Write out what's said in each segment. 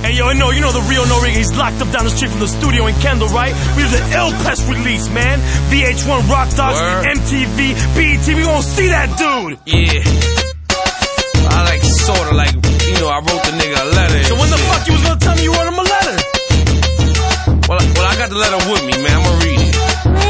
Hey, yo, no, you know the real Noriega. He's locked up down the street from the studio in Kendall, right? We did the ill press release, man. VH1, Rock Dogs, MTV, BET. We gonna see that dude. Yeah. I like, sorta like, you know, I wrote the nigga a letter. So when the fuck you was gonna tell me you wrote him a letter? Well, I got the letter with me, man. I'm gonna read it.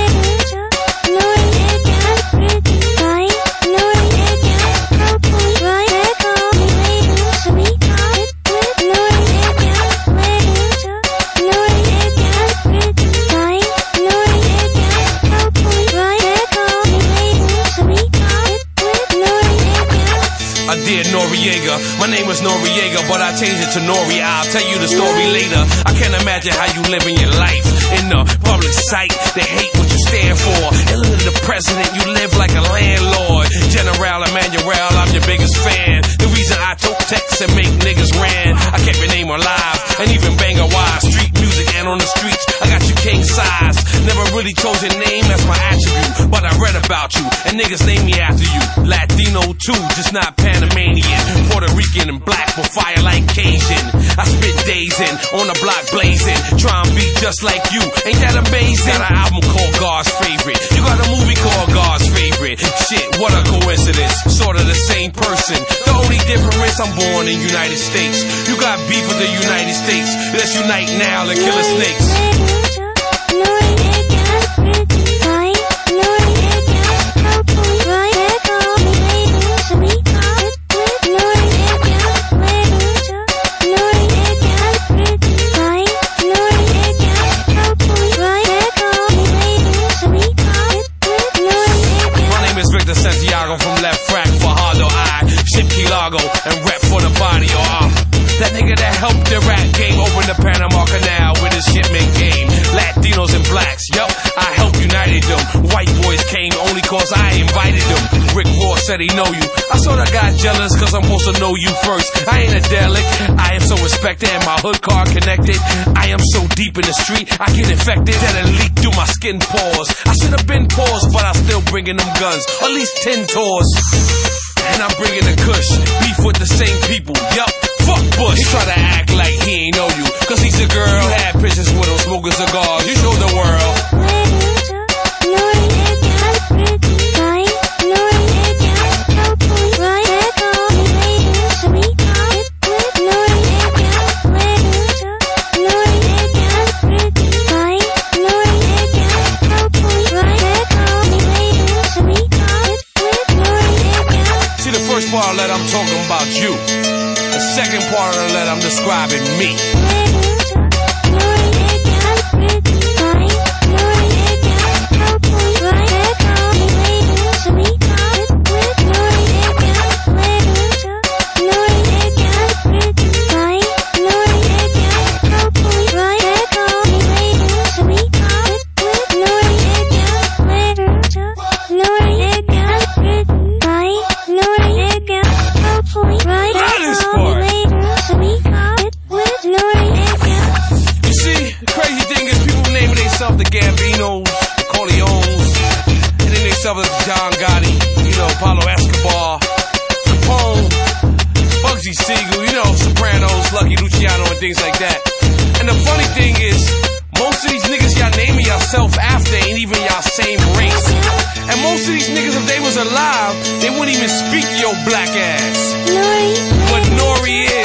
Dear Noriega, my name was Noriega, but I changed it to Nori. I'll tell you the story later. I can't imagine how you live in your life in the public sight. They hate what you stand for. Iller than the president, you live like a landlord. General Emmanuel, I'm your biggest fan. The reason I tote texts and make niggas ran. I kept your name alive and even bang a wise street music and on the streets. I got you king size. Never really chose your name as my attribute, but I read about you and niggas name me after you. Latino too, just not Panamanian. Puerto Rican and black, but fire like Cajun. I spit days in, on the block blazing, try and be just like you. Ain't that amazing? Got an album called God's Favorite. You got a movie called God's Favorite. Shit, what a coincidence. Sorta the same person. The only difference, I'm born in United States. You got beef with the United States. Let's unite now and kill the snakes. Santiago from Left Frack, Fajardo, I ship Key Largo and rep for the body. That nigga that helped the rap game open the Panama Canal with his shipment game. Latinos and blacks, yup, I helped united them. White boys came only cause I invited them. Rick Ross said he know you. I sorta got jealous cause I'm supposed to know you first. I ain't a derelict, I am so respected and my hood card connected. I am so deep in the street, I get infected that it leak through my skin pores. I should've been paused, but I'm still bringing them guns. At least 10 tours. And I'm bringing the kush, beef with the same people, yup. Fuck Bush. He try to act like he ain't know you, cause he's a girl. You had pictures with him smoking cigars, you show the world. See, the first part of that I'm talking about you. The second part of the letter, I'm describing me. The Gambinos, the Corleones, and then they suffer John Gotti, you know, Pablo Escobar, Capone, Bugsy Siegel, you know, Sopranos, Lucky Luciano, and things like that. And the funny thing is, most of these niggas y'all naming yourself after ain't even y'all same race. And most of these niggas, if they was alive, they wouldn't even speak to your black ass. But Nori is.